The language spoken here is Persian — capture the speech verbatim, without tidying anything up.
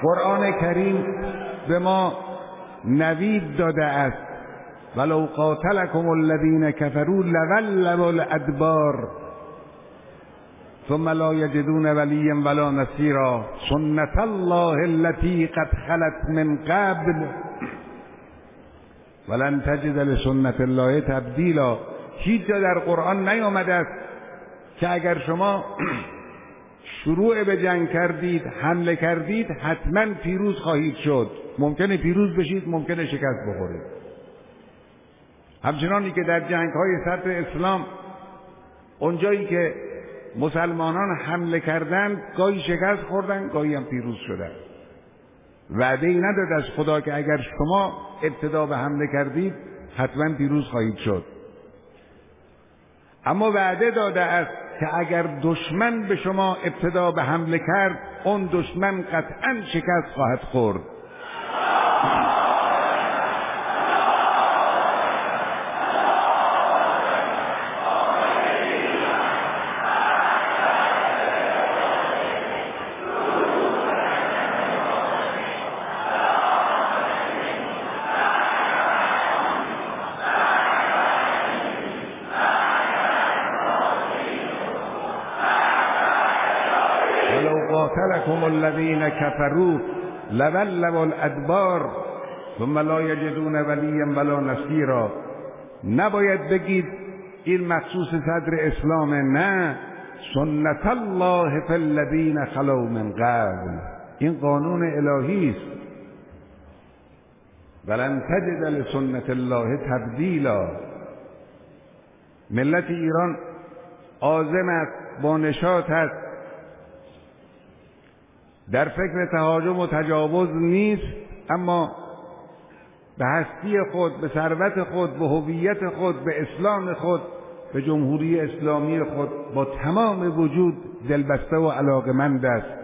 قرآن کریم به ما نوید داده است ولو قاتلکم الذین کفروا لولوا الادبار ثم لا یجدون ولیا ولا نصیرا سنت الله التي قد خلت من قبل ولن تجد لسنت الله تبدیلا. هیچ جا در قرآن نیامده است که اگر شما شروع به جنگ کردید، حمله کردید، حتما پیروز خواهید شد. ممکنه پیروز بشید، ممکنه شکست بخورید. همچنانی که در جنگ‌های صدر اسلام اونجایی که مسلمانان حمله کردند گاهی شکست خوردن، گاهی هم پیروز شدند. وعده ای نداد از خدا که اگر شما ابتدا به حمله کردید حتما پیروز خواهید شد، اما وعده داده است که اگر دشمن به شما ابتدا به حمله کرد اون دشمن قطعا شکست خواهد خورد. قاتلكم الذين كفروا لولوا الادبار ثم لا يجدون وليا ولا نصيرا. نباید بگید این مخصوص صدر اسلام، نه، سنت الله فی الذین خلو من قبل، این قانون الهی است. ولن تجد لسنت الله تبدیلا. ملت ایران عازم است، با نشاط است، در فکر تهاجم و تجاوز نیست، اما به هستی خود، به ثروت خود، به هویت خود، به اسلام خود، به جمهوری اسلامی خود با تمام وجود دلبسته و علاقمند است.